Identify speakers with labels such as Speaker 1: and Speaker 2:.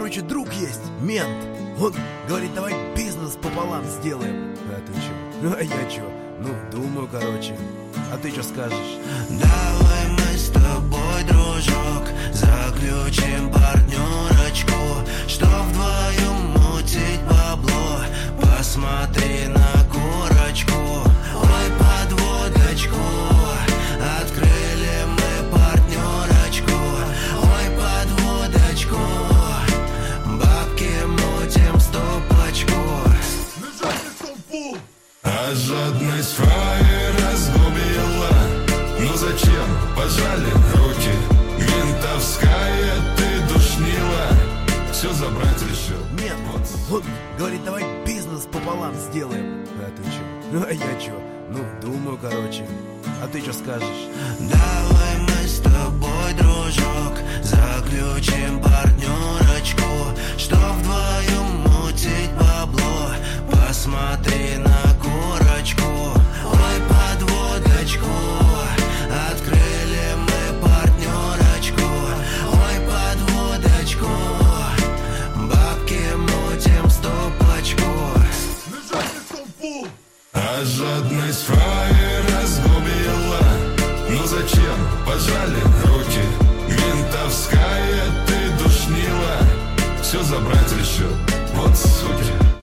Speaker 1: короче, друг есть, мент. Он говорит, давай бизнес пополам сделаем. А ты чё? А я чё? Ну, думаю, короче. А ты чё скажешь?
Speaker 2: Давай мы с тобой, дружок, заключим партнерочку, что вдвоем мутить бабло. Посмотри на курочку, ой, подводочку. Открыли мы партнерочку, ой, подводочку. Бабки мутим в стопочку.
Speaker 3: А жадность фраер разгубила. Ну зачем пожали руки? Ментовская ты душнила. Все забрать решил.
Speaker 1: Мент. Он говорит, давай бизнес пополам сделаем. А ты чё? А я чё? Ну, думаю, короче. А ты чё скажешь?
Speaker 2: Давай мы с тобой, дружок, заключим партнерочку, что вдвоем мутить бабло. Посмотри на курочку, ой, подводочку. Открыли мы партнерочку, ой, подводочку. Бабки мутим в стопочку.
Speaker 3: А жадность фраер разгубила. Ну зачем пожали